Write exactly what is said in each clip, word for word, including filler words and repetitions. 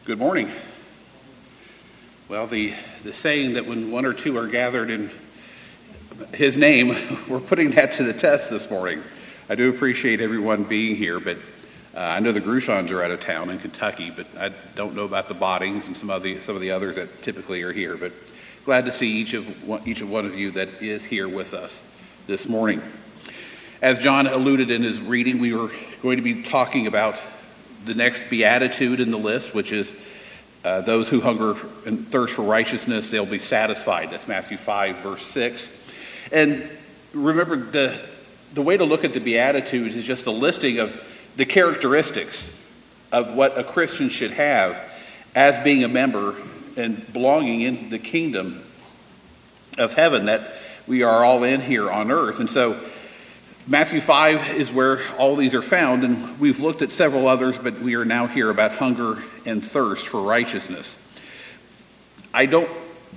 Good morning. Well, the, the saying that when one or two are gathered in his name, we're putting that to the test this morning. I do appreciate everyone being here, but uh, I know the Grushons are out of town in Kentucky, but I don't know about the Boddings and some of the some of the others that typically are here. But glad to see each of one, each of one of you that is here with us this morning. As John alluded in his reading, we were going to be talking about the next beatitude in the list, which is uh, those who hunger and thirst for righteousness, they'll be satisfied. That's Matthew five, verse six. And remember, the the way to look at the Beatitudes is just a listing of the characteristics of what a Christian should have as being a member and belonging in the kingdom of heaven that we are all in here on earth. And so Matthew five is where all these are found, and we've looked at several others, but we are now here about hunger and thirst for righteousness. I don't,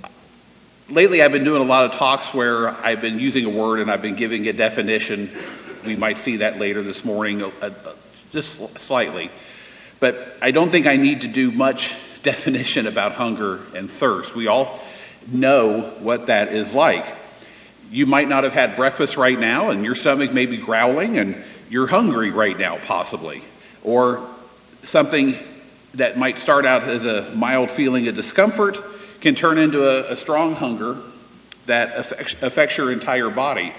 lately I've been doing a lot of talks where I've been using a word and I've been giving a definition. We might see that later this morning, uh, uh, just slightly. But I don't think I need to do much definition about hunger and thirst. We all know what that is like. You might not have had breakfast right now, and your stomach may be growling, and you're hungry right now, possibly. Or something that might start out as a mild feeling of discomfort can turn into a, a strong hunger that affects, affects your entire body.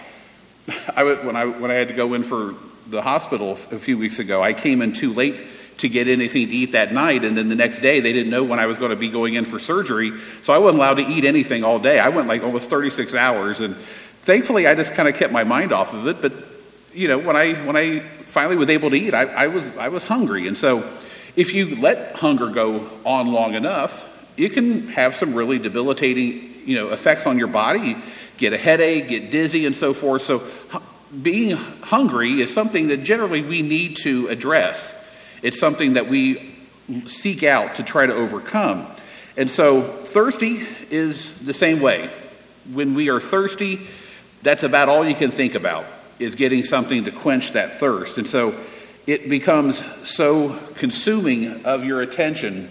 I would, when I when I had to go in for the hospital a few weeks ago, I came in too late to get anything to eat that night, and then the next day they didn't know when I was going to be going in for surgery, so I wasn't allowed to eat anything all day. I went like almost thirty-six hours, and thankfully I just kind of kept my mind off of it. But you know, when I when I finally was able to eat, I, I was I was hungry, and so if you let hunger go on long enough, it can have some really debilitating you know effects on your body. You get a headache, get dizzy, and so forth. So being hungry is something that generally we need to address. It's something that we seek out to try to overcome. And so thirsty is the same way. When we are thirsty, that's about all you can think about, is getting something to quench that thirst. And so it becomes so consuming of your attention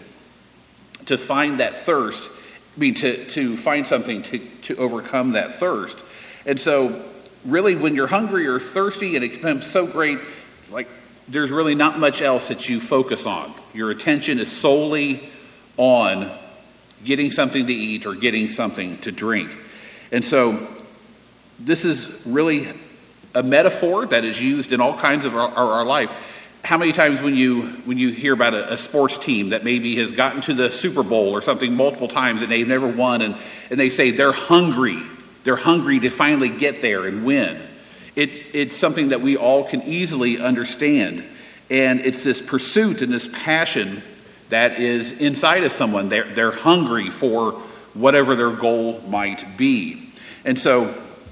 to find that thirst, I mean, to, to find something to, to overcome that thirst. And so really when you're hungry or thirsty and it becomes so great, like, there's really not much else that you focus on. Your attention is solely on getting something to eat or getting something to drink. And so this is really a metaphor that is used in all kinds of our, our, our life. How many times when you when you hear about a, a sports team that maybe has gotten to the Super Bowl or something multiple times and they've never won, and, and they say they're hungry. They're hungry to finally get there and win. It, it's something that we all can easily understand. And it's this pursuit and this passion that is inside of someone. They're, they're hungry for whatever their goal might be. And so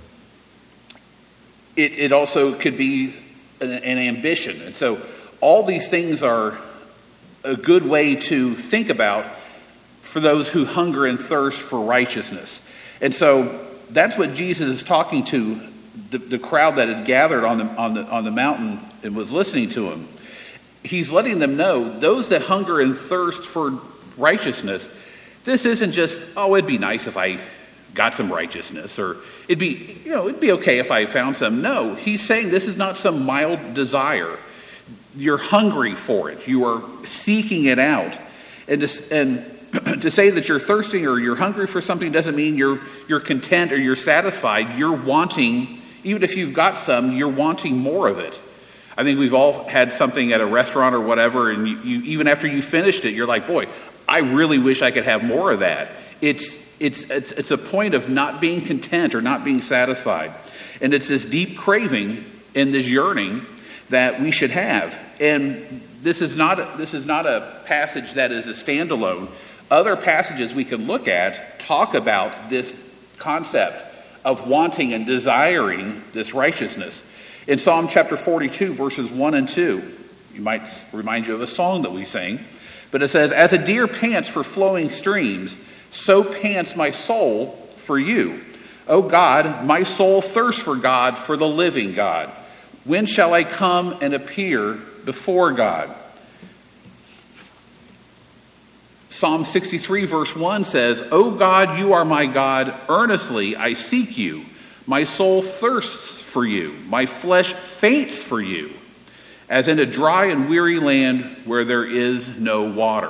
it, it also could be an, an ambition. And so all these things are a good way to think about for those who hunger and thirst for righteousness. And so that's what Jesus is talking to The, the crowd that had gathered on the on the on the mountain and was listening to him. He's letting them know, those that hunger and thirst for righteousness, this isn't just, oh, it'd be nice if I got some righteousness, or it'd be, you know, it'd be okay if I found some. No, he's saying this is not some mild desire. You're hungry for it. You are seeking it out. And to, and to say that you're thirsty or you're hungry for something doesn't mean you're you're content or you're satisfied. You're wanting, even if you've got some, you're wanting more of it. I think we've all had something at a restaurant or whatever, and you, you even after you finished it, you're like, boy, I really wish I could have more of that. It's it's it's it's a point of not being content or not being satisfied. And it's this deep craving and this yearning that we should have. And this is not this is not a passage that is a standalone. Other passages we can look at talk about this concept of wanting and desiring this righteousness. In Psalm chapter forty-two, verses one and two, you might remind you of a song that we sang, but it says, "As a deer pants for flowing streams, so pants my soul for you. O God, my soul thirsts for God, for the living God. When shall I come and appear before God?" Psalm sixty-three verse one says, "O God, you are my God, earnestly I seek you. My soul thirsts for you, my flesh faints for you, as in a dry and weary land where there is no water."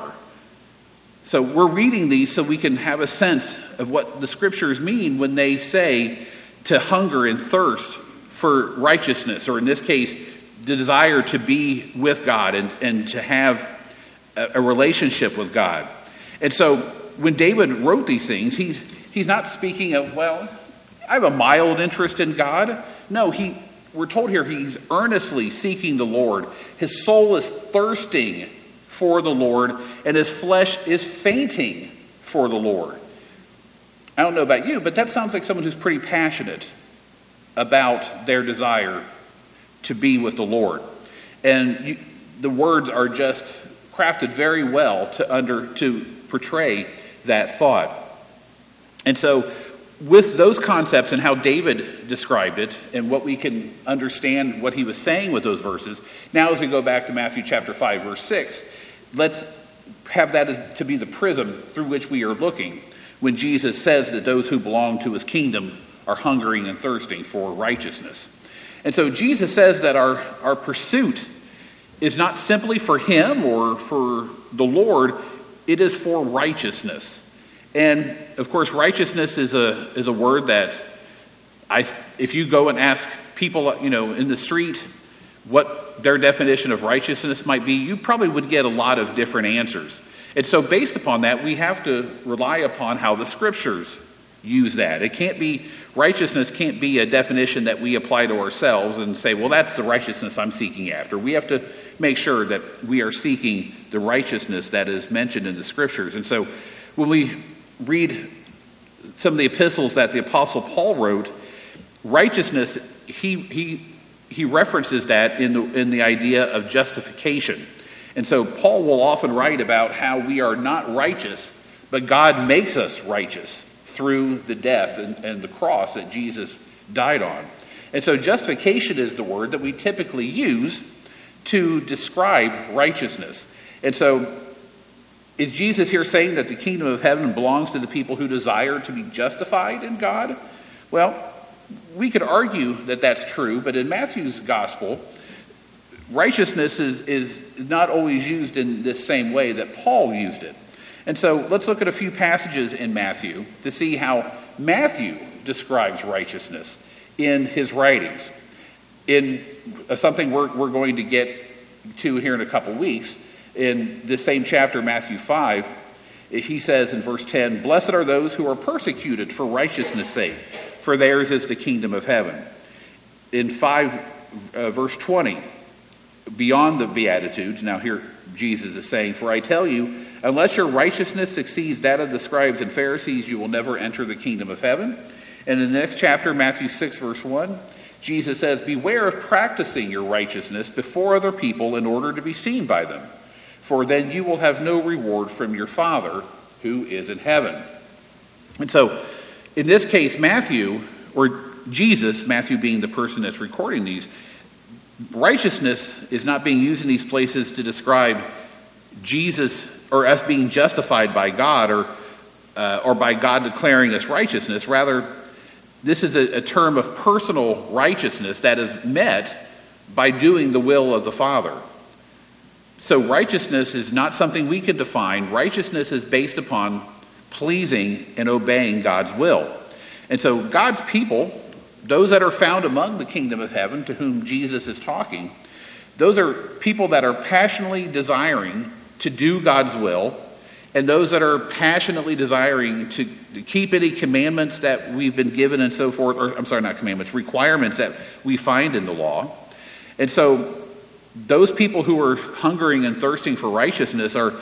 So we're reading these so we can have a sense of what the scriptures mean when they say to hunger and thirst for righteousness, or in this case, the desire to be with God and, and to have a, a relationship with God. And so when David wrote these things, he's he's not speaking of, well, I have a mild interest in God. No, he we're told here he's earnestly seeking the Lord. His soul is thirsting for the Lord, and his flesh is fainting for the Lord. I don't know about you, but that sounds like someone who's pretty passionate about their desire to be with the Lord. And you, the words are just crafted very well to under to portray that thought. And so with those concepts and how David described it and what we can understand what he was saying with those verses, now as we go back to Matthew chapter five, verse six, let's have that as to be the prism through which we are looking when Jesus says that those who belong to his kingdom are hungering and thirsting for righteousness. And so Jesus says that our, our pursuit is not simply for him or for the Lord, it is for righteousness. And of course, righteousness is a is a word that I if you go and ask people, you know, in the street what their definition of righteousness might be, you probably would get a lot of different answers. And so based upon that, we have to rely upon how the scriptures use that. It can't be, righteousness can't be a definition that we apply to ourselves and say, well, that's the righteousness I'm seeking after. We have to make sure that we are seeking the righteousness that is mentioned in the scriptures. And so when we read some of the epistles that the Apostle Paul wrote, righteousness, he he he references that in the in the idea of justification. And so Paul will often write about how we are not righteous, but God makes us righteous through the death and, and the cross that Jesus died on. And so justification is the word that we typically use to describe righteousness. And so is Jesus here saying that the kingdom of heaven belongs to the people who desire to be justified in God? Well, we could argue that that's true, but in Matthew's gospel, righteousness is, is not always used in this same way that Paul used it. And so let's look at a few passages in Matthew to see how Matthew describes righteousness in his writings. In uh, something we're, we're going to get to here in a couple weeks, in this same chapter, Matthew five, he says in verse ten, "Blessed are those who are persecuted for righteousness' sake, for theirs is the kingdom of heaven." In five, uh, verse twenty, beyond the Beatitudes, now here Jesus is saying, "For I tell you, unless your righteousness exceeds that of the scribes and Pharisees, you will never enter the kingdom of heaven." And in the next chapter, Matthew six, verse one, Jesus says, "Beware of practicing your righteousness before other people in order to be seen by them, for then you will have no reward from your Father who is in heaven." And so, in this case, Matthew, or Jesus, Matthew being the person that's recording these, righteousness is not being used in these places to describe Jesus or us being justified by God or uh, or by God declaring us righteousness. Rather, this is a, a term of personal righteousness that is met by doing the will of the Father. So righteousness is not something we can define. Righteousness is based upon pleasing and obeying God's will. And so God's people, those that are found among the kingdom of heaven to whom Jesus is talking, those are people that are passionately desiring to do God's will, and those that are passionately desiring to, to keep any commandments that we've been given and so forth, or I'm sorry, not commandments, requirements that we find in the law. And so those people who are hungering and thirsting for righteousness are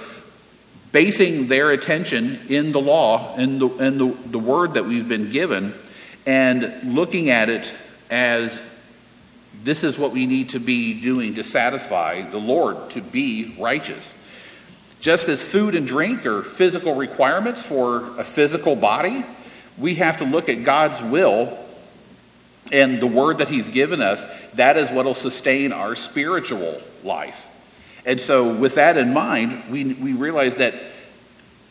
basing their attention in the law and the, and the, the word that we've been given, and looking at it as this is what we need to be doing to satisfy the Lord, to be righteous. Just as food and drink are physical requirements for a physical body, we have to look at God's will and the word that he's given us. That is what will sustain our spiritual life. And so with that in mind, we, we realize that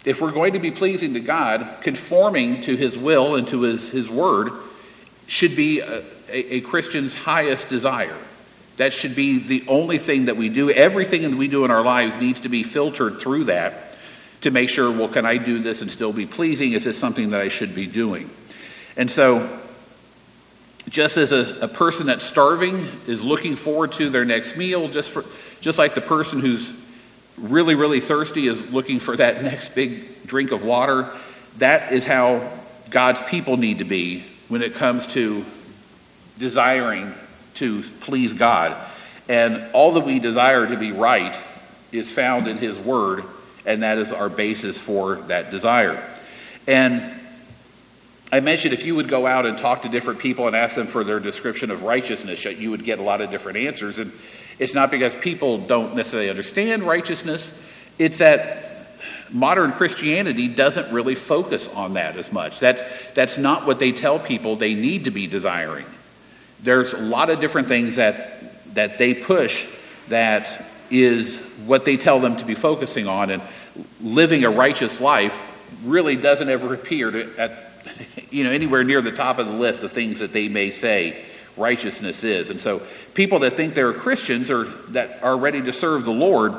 if we're going to be pleasing to God, conforming to his will and to his, his word should be a, a, a Christian's highest desire. That should be the only thing that we do. Everything that we do in our lives needs to be filtered through that to make sure, well, can I do this and still be pleasing? Is this something that I should be doing? And so, just as a, a person that's starving is looking forward to their next meal, just for, just like the person who's really, really thirsty is looking for that next big drink of water, that is how God's people need to be when it comes to desiring to please God. And all that we desire to be right is found in his word, and that is our basis for that desire. And I mentioned if you would go out and talk to different people and ask them for their description of righteousness, you would get a lot of different answers. And it's not because people don't necessarily understand righteousness. It's that modern Christianity doesn't really focus on that as much. That's, that's not what they tell people they need to be desiring. There's a lot of different things that, that they push that is what they tell them to be focusing on. And living a righteous life really doesn't ever appear to, at you know, anywhere near the top of the list of things that they may say righteousness is. And so people that think they're Christians or that are ready to serve the Lord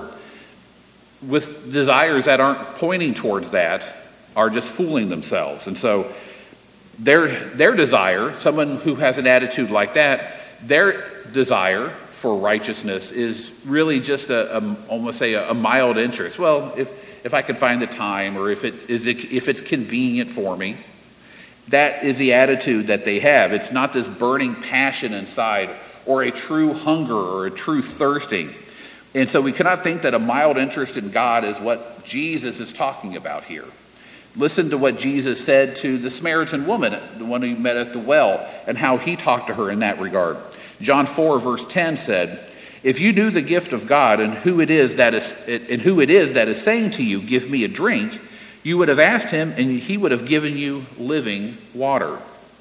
with desires that aren't pointing towards that are just fooling themselves. And so their their desire, someone who has an attitude like that, their desire for righteousness is really just a, a almost say a, a mild interest. Well, if if I could find the time, or if it is if it's convenient for me. That is the attitude that they have. It's not this burning passion inside or a true hunger or a true thirsting. And so we cannot think that a mild interest in God is what Jesus is talking about here. Listen to what Jesus said to the Samaritan woman, the one who met at the well, and how he talked to her in that regard. John four verse ten said, "If you knew the gift of God and who it is that is and who it is that is saying to you, 'Give me a drink,' you would have asked him, and he would have given you living water."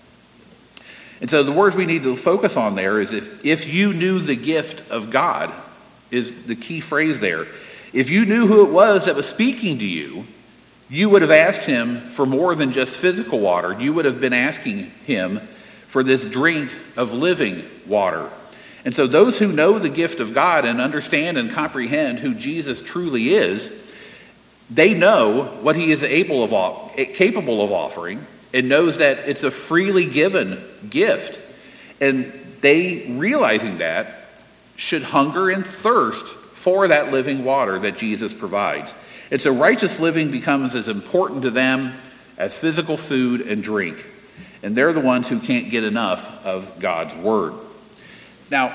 And so the words we need to focus on there is if, if you knew the gift of God is the key phrase there. If you knew who it was that was speaking to you, you would have asked him for more than just physical water. You would have been asking him for this drink of living water. And so those who know the gift of God and understand and comprehend who Jesus truly is, they know what he is able of, capable of offering, and knows that it's a freely given gift. And they, realizing that, should hunger and thirst for that living water that Jesus provides. And so righteous living becomes as important to them as physical food and drink. And they're the ones who can't get enough of God's word. Now,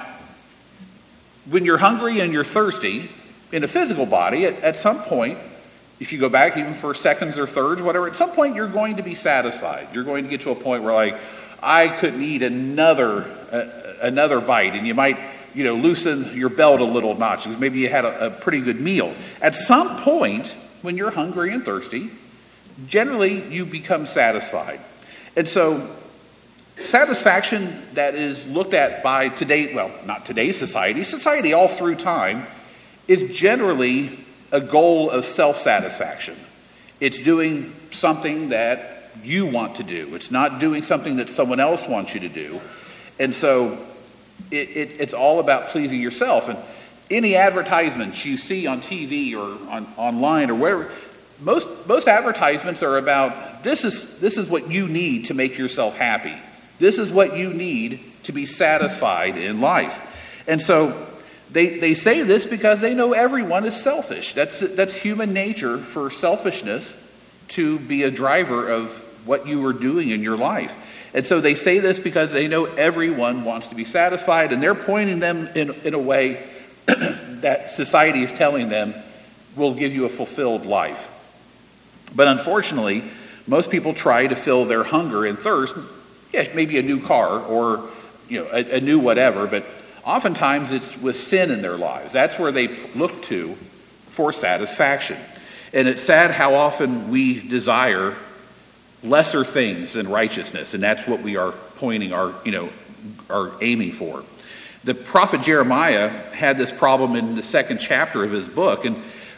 when you're hungry and you're thirsty in a physical body, at, at some point, if you go back even for seconds or thirds, whatever, at some point you're going to be satisfied. You're going to get to a point where, like, I couldn't eat another uh, another bite, and you might, you know, loosen your belt a little notch because maybe you had a, a pretty good meal. At some point, when you're hungry and thirsty, generally you become satisfied. And so satisfaction that is looked at by today, well, not today's society, society all through time, is generally a goal of self-satisfaction. It's doing something that you want to do. It's not doing something that someone else wants you to do. And so it, it, it's all about pleasing yourself. And any advertisements you see on T V or on online or wherever, most most advertisements are about this is this is what you need to make yourself happy. This is what you need to be satisfied in life. And so They they say this because they know everyone is selfish. That's that's human nature for selfishness to be a driver of what you are doing in your life. And so they say this because they know everyone wants to be satisfied, and they're pointing them in, in a way that society is telling them will give you a fulfilled life. But unfortunately, most people try to fill their hunger and thirst, yeah, maybe a new car or you know a, a new whatever, but oftentimes it's with sin in their lives. That's where they look to for satisfaction. And it's sad how often we desire lesser things than righteousness, and that's what we are pointing our, you know, are aiming for. The prophet Jeremiah had this problem in the second chapter of his book, and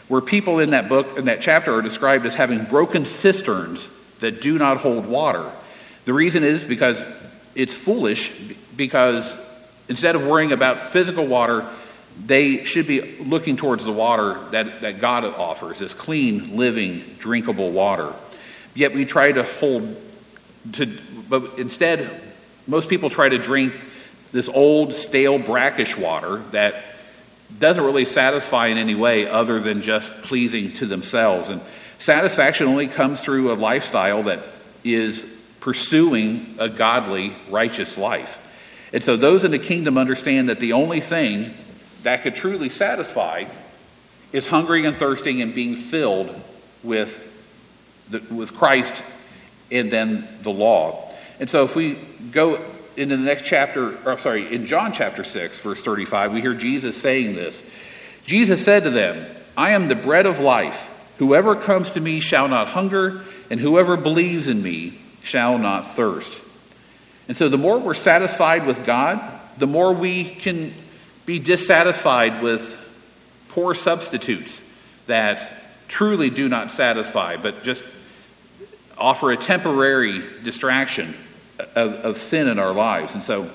where people in that book, in that chapter, are described as having broken cisterns that do not hold water. The reason is because it's foolish, because instead of worrying about physical water, they should be looking towards the water that, that God offers, this clean, living, drinkable water. Yet we try to hold to, but instead, most people try to drink this old, stale, brackish water that doesn't really satisfy in any way other than just pleasing to themselves. And satisfaction only comes through a lifestyle that is pursuing a godly, righteous life. And so those in the kingdom understand that the only thing that could truly satisfy is hungering and thirsting and being filled with the, with Christ and then the law. And so if we go into the next chapter, or sorry, in John chapter six, verse thirty-five, we hear Jesus saying this. Jesus said to them, "I am the bread of life. Whoever comes to me shall not hunger, and whoever believes in me shall not thirst." And so the more we're satisfied with God, the more we can be dissatisfied with poor substitutes that truly do not satisfy, but just offer a temporary distraction of, of sin in our lives. And so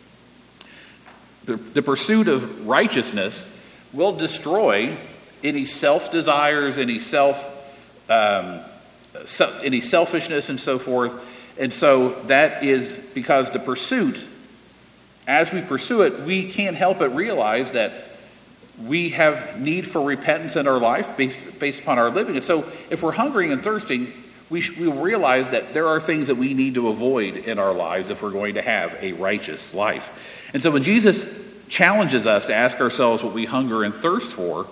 the, the pursuit of righteousness will destroy any self-desires, any self, um, se- any selfishness and so forth. And so that is because the pursuit, as we pursue it, we can't help but realize that we have need for repentance in our life based, based upon our living. And so if we're hungering and thirsting, we, sh- we will realize that there are things that we need to avoid in our lives if we're going to have a righteous life. And so when Jesus challenges us to ask ourselves what we hunger and thirst for,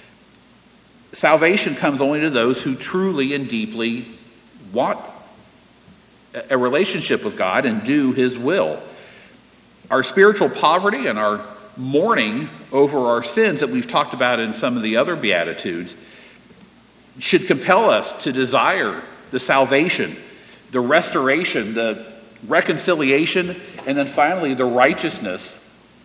salvation comes only to those who truly and deeply want a relationship with God and do His will. Our spiritual poverty and our mourning over our sins that we've talked about in some of the other Beatitudes should compel us to desire the salvation, the restoration, the reconciliation, and then finally the righteousness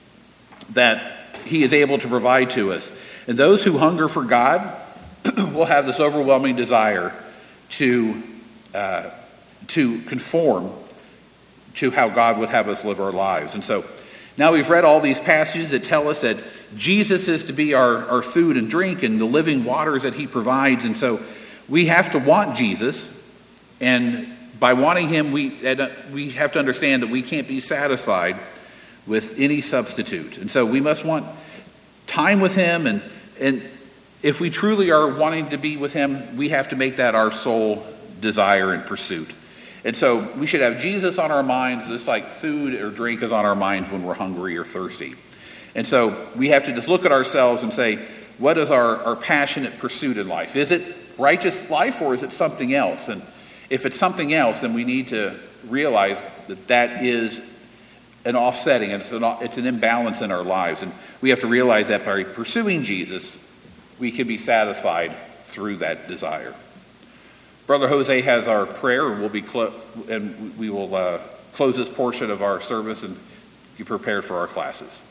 that He is able to provide to us. And those who hunger for God will have this overwhelming desire to uh, to conform to how God would have us live our lives. And so now we've read all these passages that tell us that Jesus is to be our, our food and drink and the living waters that He provides. And so we have to want Jesus. And by wanting Him, we, we have to understand that we can't be satisfied with any substitute. And so we must want time with Him. And, and if we truly are wanting to be with Him, we have to make that our sole desire and pursuit. And so we should have Jesus on our minds, just like food or drink is on our minds when we're hungry or thirsty. And so we have to just look at ourselves and say, what is our, our passionate pursuit in life? Is it righteous life or is it something else? And if it's something else, then we need to realize that that is an offsetting, it's an, it's an imbalance in our lives. And we have to realize that by pursuing Jesus, we can be satisfied through that desire. Brother Jose has our prayer, and we'll be clo- and we will uh, close this portion of our service and be prepared for our classes.